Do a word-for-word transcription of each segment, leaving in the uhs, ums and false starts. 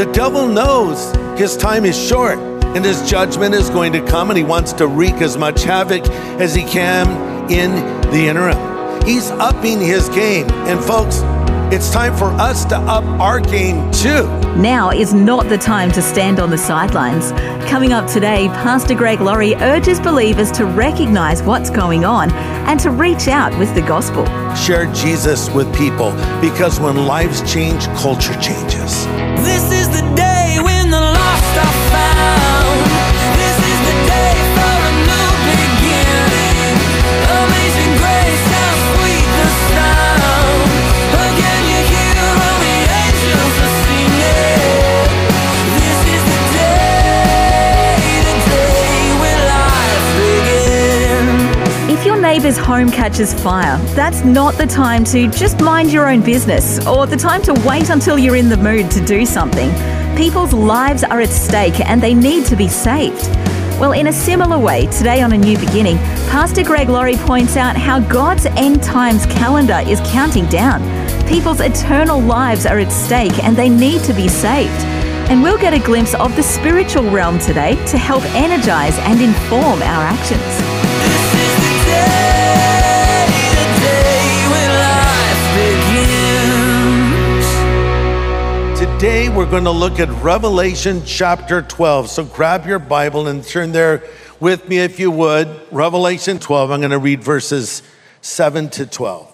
The devil knows his time is short and his judgment is going to come, and he wants to wreak as much havoc as he can in the interim. He's upping his game. And folks, it's time for us to up our game too. Now is not the time to stand on the sidelines. Coming up today, Pastor Greg Laurie urges believers to recognize what's going on and to reach out with the gospel. Share Jesus with people, because when lives change, culture changes. This is the day when the lost are found. This is the day for a new beginning. Amazing grace, how sweet the sound. Again you hear all the angels are singing. This is the day, the day when life begins. If your neighbour's home catches fire, that's not the time to just mind your own business or the time to wait until you're in the mood to do something. People's lives are at stake and they need to be saved. Well, in a similar way, today on A New Beginning, Pastor Greg Laurie points out how God's end times calendar is counting down. People's eternal lives are at stake and they need to be saved. And we'll get a glimpse of the spiritual realm today to help energize and inform our actions. This is the day, the day when life begins. Today we're going to look at Revelation chapter twelve. So grab your Bible and turn there with me if you would. Revelation twelve, I'm going to read verses seven to twelve.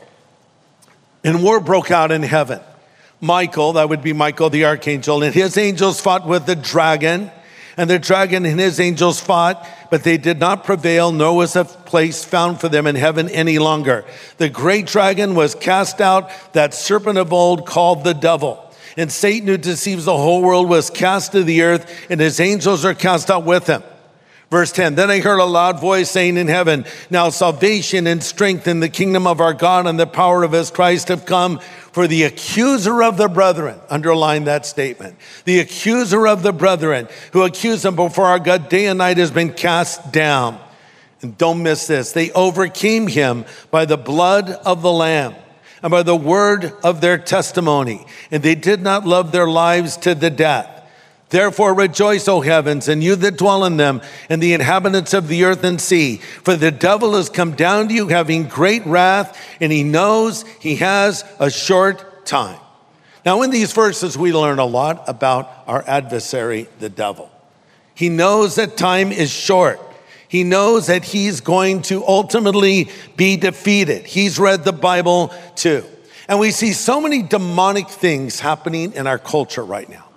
And war broke out in heaven. Michael, that would be Michael the archangel, and his angels fought with the dragon. And the dragon and his angels fought, but they did not prevail, nor was a place found for them in heaven any longer. The great dragon was cast out, that serpent of old called the devil. And Satan, who deceives the whole world, was cast to the earth, and his angels are cast out with him. Verse ten, then I heard a loud voice saying in heaven, now salvation and strength in the kingdom of our God and the power of his Christ have come, for the accuser of the brethren, underline that statement, the accuser of the brethren who accused them before our God day and night has been cast down. And don't miss this, they overcame him by the blood of the Lamb and by the word of their testimony, and they did not love their lives to the death. Therefore rejoice, O heavens, and you that dwell in them, and the inhabitants of the earth and sea. For the devil has come down to you having great wrath, and he knows he has a short time. Now in these verses we learn a lot about our adversary, the devil. He knows that time is short. He knows that he's going to ultimately be defeated. He's read the Bible too. And we see so many demonic things happening in our culture right now.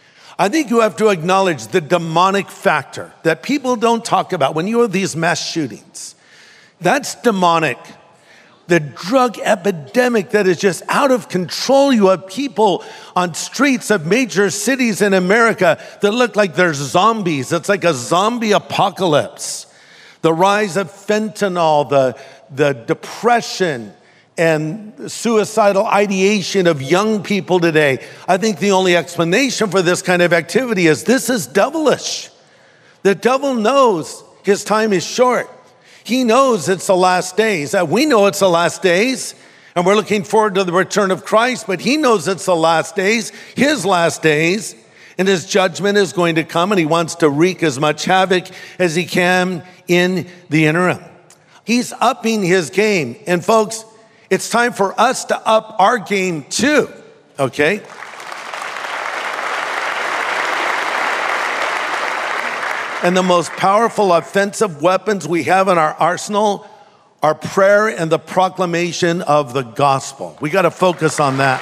I think you have to acknowledge the demonic factor that people don't talk about. When you have these mass shootings, that's demonic. The drug epidemic that is just out of control. You have people on streets of major cities in America that look like they're zombies. It's like a zombie apocalypse. The rise of fentanyl, the, the depression, and suicidal ideation of young people today. I think the only explanation for this kind of activity is this is devilish. The devil knows his time is short. He knows it's the last days. We know it's the last days, and we're looking forward to the return of Christ, but he knows it's the last days, his last days, and his judgment is going to come, and he wants to wreak as much havoc as he can in the interim. He's upping his game, and folks, it's time for us to up our game too, okay? And the most powerful offensive weapons we have in our arsenal are prayer and the proclamation of the gospel. We got to focus on that.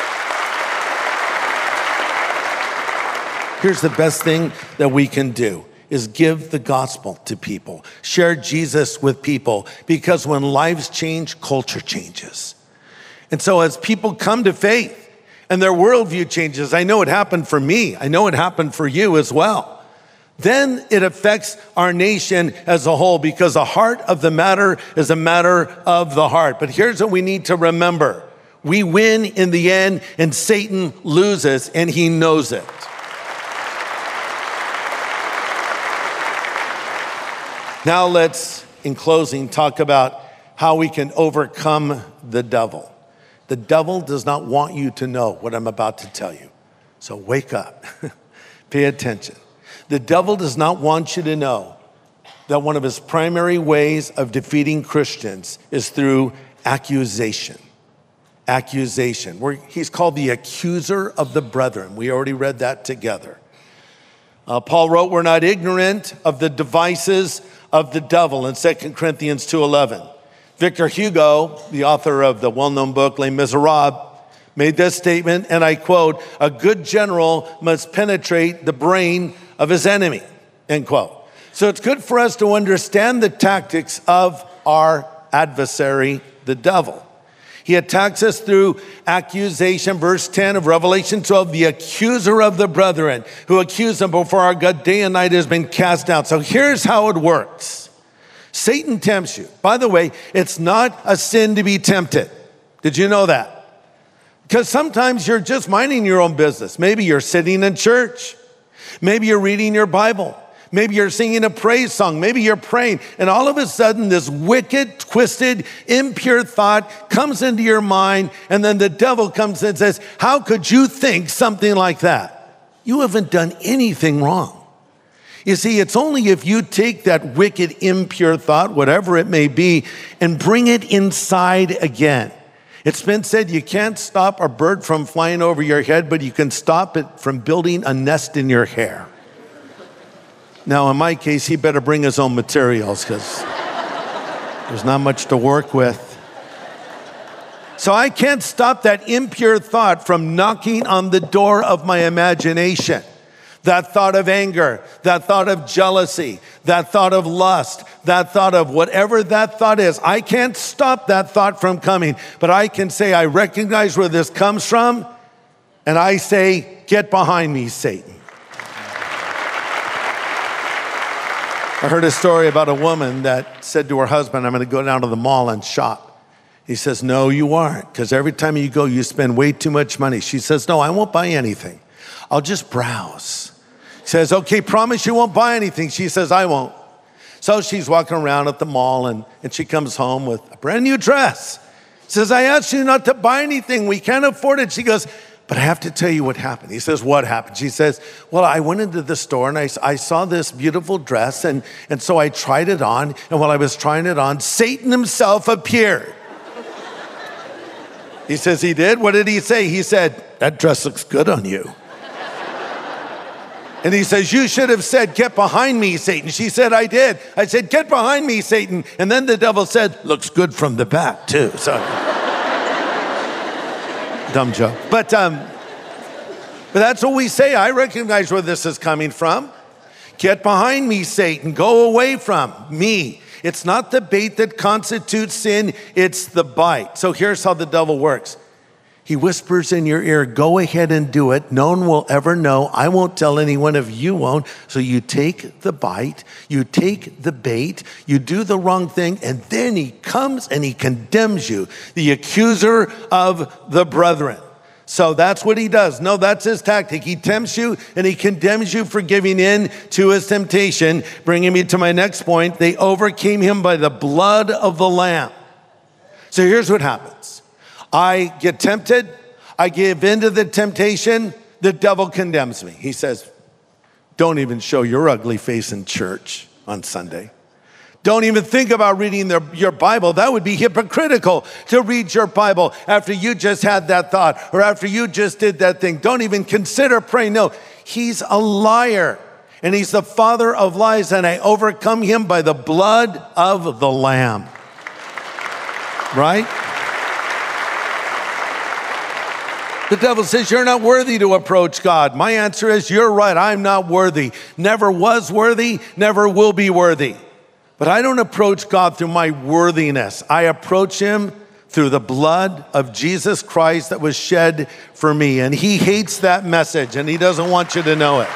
Here's the best thing that we can do is give the gospel to people. Share Jesus with people, because when lives change, culture changes. And so as people come to faith and their worldview changes, I know it happened for me, I know it happened for you as well, then it affects our nation as a whole, because the heart of the matter is a matter of the heart. But here's what we need to remember. We win in the end, and Satan loses, and he knows it. Now let's, in closing, talk about how we can overcome the devil. The devil does not want you to know what I'm about to tell you. So wake up. Pay attention. The devil does not want you to know that one of his primary ways of defeating Christians is through accusation. Accusation. Where he's called the accuser of the brethren. We already read that together. Uh, Paul wrote, we're not ignorant of the devices of the devil in Second Corinthians two eleven. Victor Hugo, the author of the well-known book Les Miserables, made this statement, and I quote, a good general must penetrate the brain of his enemy, end quote. So it's good for us to understand the tactics of our adversary, the devil. He attacks us through accusation. Verse ten of Revelation twelve, the accuser of the brethren who accuse them before our God day and night has been cast out. So here's how it works. Satan tempts you. By the way, it's not a sin to be tempted. Did you know that? Because sometimes you're just minding your own business. Maybe you're sitting in church. Maybe you're reading your Bible. Maybe you're singing a praise song. Maybe you're praying. And all of a sudden, this wicked, twisted, impure thought comes into your mind. And then the devil comes and says, how could you think something like that? You haven't done anything wrong. You see, it's only if you take that wicked, impure thought, whatever it may be, and bring it inside again. It's been said you can't stop a bird from flying over your head, but you can stop it from building a nest in your hair. Now, in my case, he better bring his own materials because there's not much to work with. So I can't stop that impure thought from knocking on the door of my imagination. That thought of anger, that thought of jealousy, that thought of lust, that thought of whatever that thought is. I can't stop that thought from coming, but I can say, I recognize where this comes from, and I say, get behind me, Satan. I heard a story about a woman that said to her husband, I'm going to go down to the mall and shop. He says, no, you aren't, because every time you go, you spend way too much money. She says, no, I won't buy anything. I'll just browse. He says, okay, promise you won't buy anything. She says, I won't. So she's walking around at the mall, and, and she comes home with a brand new dress. Says, I asked you not to buy anything. We can't afford it. She goes, but I have to tell you what happened. He says, what happened? She says, well, I went into the store and I, I saw this beautiful dress, and, and so I tried it on. And while I was trying it on, Satan himself appeared. He says, he did? What did he say? He said, that dress looks good on you. And he says, you should have said, get behind me, Satan. She said, I did. I said, get behind me, Satan. And then the devil said, looks good from the back, too. So, dumb joke. But, um, but that's what we say. I recognize where this is coming from. Get behind me, Satan. Go away from me. It's not the bait that constitutes sin. It's the bite. So here's how the devil works. He whispers in your ear, go ahead and do it. No one will ever know. I won't tell anyone if you won't. So you take the bite, you take the bait, you do the wrong thing, and then he comes and he condemns you, the accuser of the brethren. So that's what he does. No, that's his tactic. He tempts you and he condemns you for giving in to his temptation. Bringing me to my next point, they overcame him by the blood of the Lamb. So here's what happens. I get tempted, I give in to the temptation, the devil condemns me. He says, don't even show your ugly face in church on Sunday. Don't even think about reading the, your Bible. That would be hypocritical to read your Bible after you just had that thought or after you just did that thing. Don't even consider praying. No, he's a liar and he's the father of lies, and I overcome him by the blood of the Lamb. Right? The devil says, you're not worthy to approach God. My answer is, you're right, I'm not worthy. Never was worthy, never will be worthy. But I don't approach God through my worthiness. I approach him through the blood of Jesus Christ that was shed for me. And he hates that message, and he doesn't want you to know it.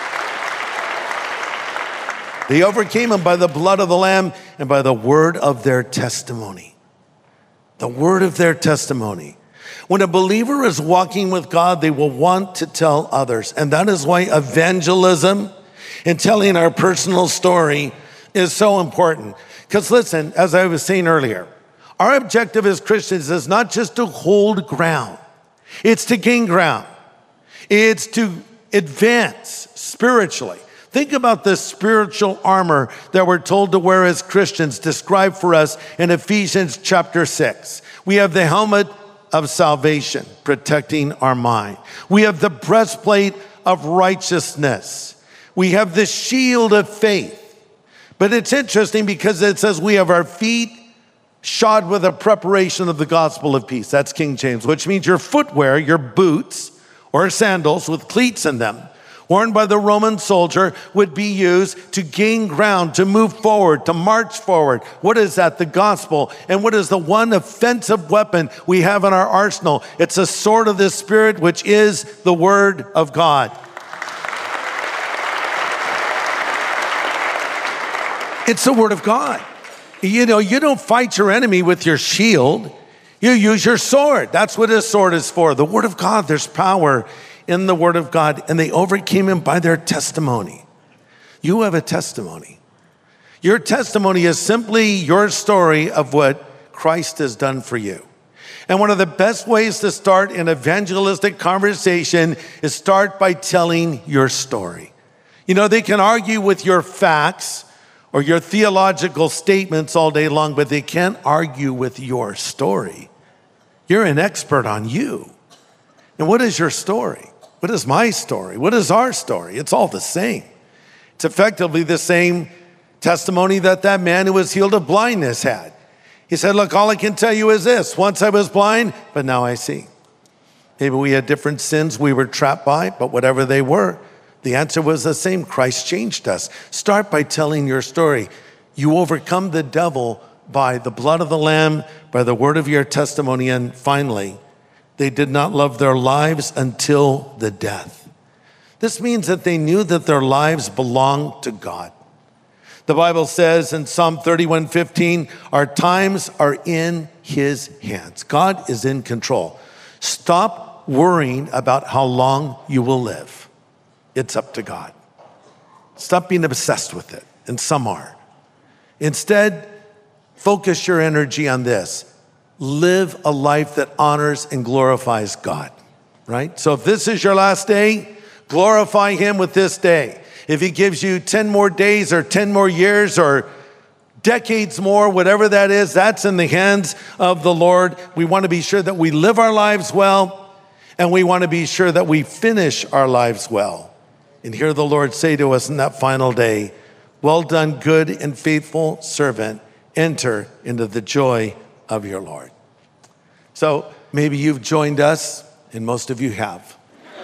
They overcame him by the blood of the Lamb and by the word of their testimony. The word of their testimony. When a believer is walking with God, they will want to tell others. And that is why evangelism and telling our personal story is so important. Because listen, as I was saying earlier, our objective as Christians is not just to hold ground. It's to gain ground. It's to advance spiritually. Think about the spiritual armor that we're told to wear as Christians, described for us in Ephesians chapter six. We have the helmet of salvation, protecting our mind. We have the breastplate of righteousness. We have the shield of faith. But it's interesting because it says we have our feet shod with a preparation of the gospel of peace. That's King James, which means your footwear, your boots or sandals with cleats in them, worn by the Roman soldier, would be used to gain ground, to move forward, to march forward. What is that? The gospel. And what is the one offensive weapon we have in our arsenal? It's a sword of the Spirit, which is the word of God. It's the word of God. You know, you don't fight your enemy with your shield. You use your sword. That's what his sword is for. The word of God, there's power in the word of God, and they overcame him by their testimony. You have a testimony. Your testimony is simply your story of what Christ has done for you. And one of the best ways to start an evangelistic conversation is start by telling your story. You know, they can argue with your facts or your theological statements all day long, but they can't argue with your story. You're an expert on you. And what is your story? What is my story? What is our story? It's all the same. It's effectively the same testimony that that man who was healed of blindness had. He said, look, all I can tell you is this. Once I was blind, but now I see. Maybe we had different sins we were trapped by, but whatever they were, the answer was the same. Christ changed us. Start by telling your story. You overcome the devil by the blood of the Lamb, by the word of your testimony, and finally, they did not love their lives until the death. This means that they knew that their lives belonged to God. The Bible says in Psalm thirty-one fifteen, our times are in his hands. God is in control. Stop worrying about how long you will live. It's up to God. Stop being obsessed with it, and some are. Instead, focus your energy on this. Live a life that honors and glorifies God, right? So if this is your last day, glorify him with this day. If he gives you ten more days or ten more years or decades more, whatever that is, that's in the hands of the Lord. We want to be sure that we live our lives well, and we want to be sure that we finish our lives well. And hear the Lord say to us in that final day, well done, good and faithful servant. Enter into the joy of your Lord. So maybe you've joined us, and most of you have.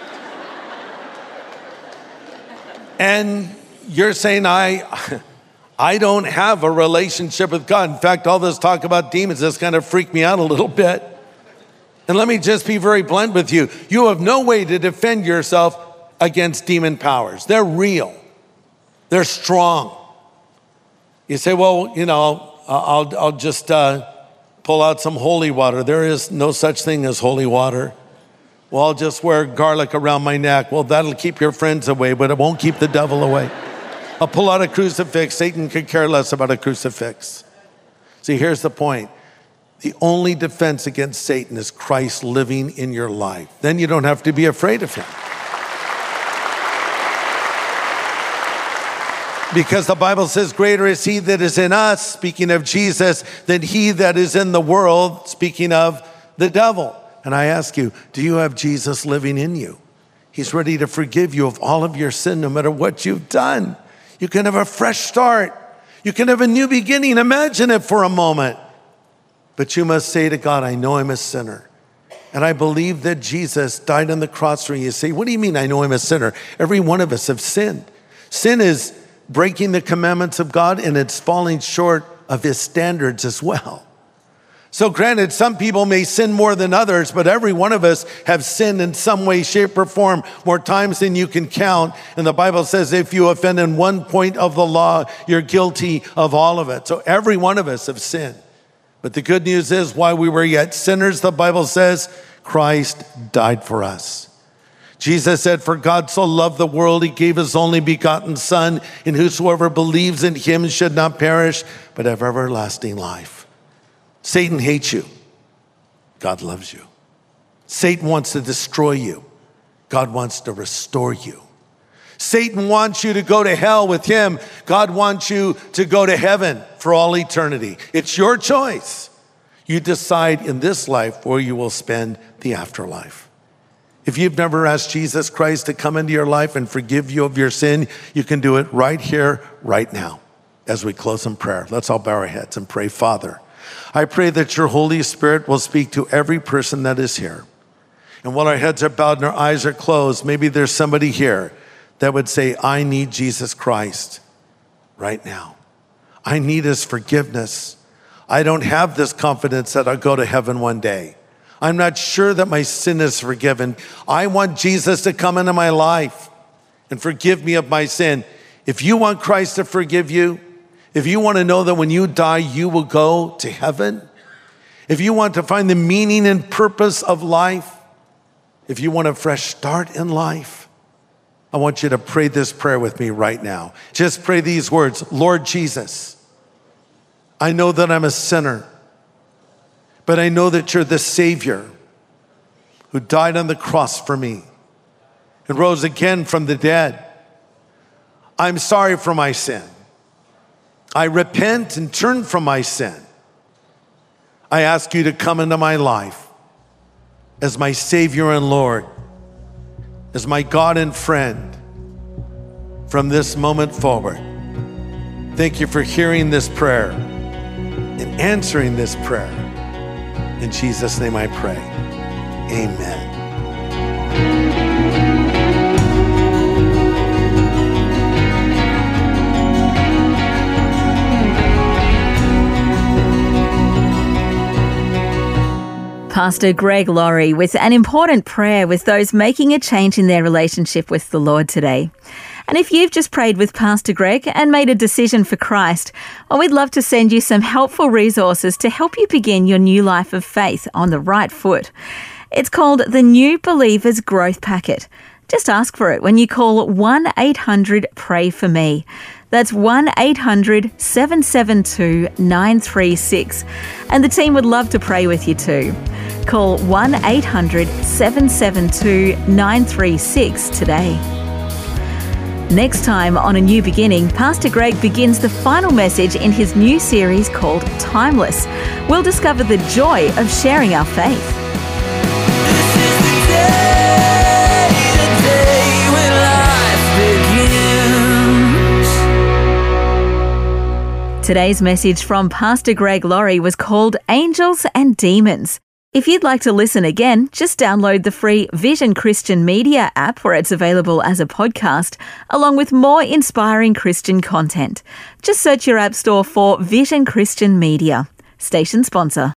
And you're saying, I, I don't have a relationship with God. In fact, all this talk about demons has kind of freaked me out a little bit. And let me just be very blunt with you. You have no way to defend yourself against demon powers. They're real. They're strong. You say, well, you know, I'll, I'll just uh, pull out some holy water. There is no such thing as holy water. Well, I'll just wear garlic around my neck. Well, that'll keep your friends away, but it won't keep the devil away. I'll pull out a crucifix. Satan could care less about a crucifix. See, here's the point. The only defense against Satan is Christ living in your life. Then you don't have to be afraid of him. Because the Bible says, greater is he that is in us, speaking of Jesus, than he that is in the world, speaking of the devil. And I ask you, do you have Jesus living in you? He's ready to forgive you of all of your sin, no matter what you've done. You can have a fresh start. You can have a new beginning. Imagine it for a moment. But you must say to God, I know I'm a sinner. And I believe that Jesus died on the cross for you. You say, what do you mean I know I'm a sinner? Every one of us have sinned. Sin is breaking the commandments of God, and it's falling short of his standards as well. So granted, some people may sin more than others, but every one of us have sinned in some way, shape, or form more times than you can count. And the Bible says if you offend in one point of the law, you're guilty of all of it. So every one of us have sinned. But the good news is, while we were yet sinners, the Bible says, Christ died for us. Jesus said, for God so loved the world, he gave his only begotten Son, and whosoever believes in him should not perish, but have everlasting life. Satan hates you. God loves you. Satan wants to destroy you. God wants to restore you. Satan wants you to go to hell with him. God wants you to go to heaven for all eternity. It's your choice. You decide in this life where you will spend the afterlife. If you've never asked Jesus Christ to come into your life and forgive you of your sin, you can do it right here, right now, as we close in prayer. Let's all bow our heads and pray. Father, I pray that your Holy Spirit will speak to every person that is here. And while our heads are bowed and our eyes are closed, maybe there's somebody here that would say, I need Jesus Christ right now. I need his forgiveness. I don't have this confidence that I'll go to heaven one day. I'm not sure that my sin is forgiven. I want Jesus to come into my life and forgive me of my sin. If you want Christ to forgive you, if you want to know that when you die, you will go to heaven, if you want to find the meaning and purpose of life, if you want a fresh start in life, I want you to pray this prayer with me right now. Just pray these words. Lord Jesus, I know that I'm a sinner, but I know that you're the Savior who died on the cross for me and rose again from the dead. I'm sorry for my sin. I repent and turn from my sin. I ask you to come into my life as my Savior and Lord, as my God and friend from this moment forward. Thank you for hearing this prayer and answering this prayer. In Jesus' name I pray, amen. Pastor Greg Laurie with an important prayer with those making a change in their relationship with the Lord today. And if you've just prayed with Pastor Greg and made a decision for Christ, well, we'd love to send you some helpful resources to help you begin your new life of faith on the right foot. It's called the New Believers Growth Packet. Just ask for it when you call one eight hundred pray for me. That's one eight hundred seven seven two nine three six. And the team would love to pray with you too. Call one eight hundred seven seven two nine three six today. Next time on A New Beginning, Pastor Greg begins the final message in his new series called Timeless. We'll discover the joy of sharing our faith. This is the day, the day when life begins. Today's message from Pastor Greg Laurie was called Angels and Demons. If you'd like to listen again, just download the free Vision Christian Media app where it's available as a podcast, along with more inspiring Christian content. Just search your app store for Vision Christian Media. Station sponsor.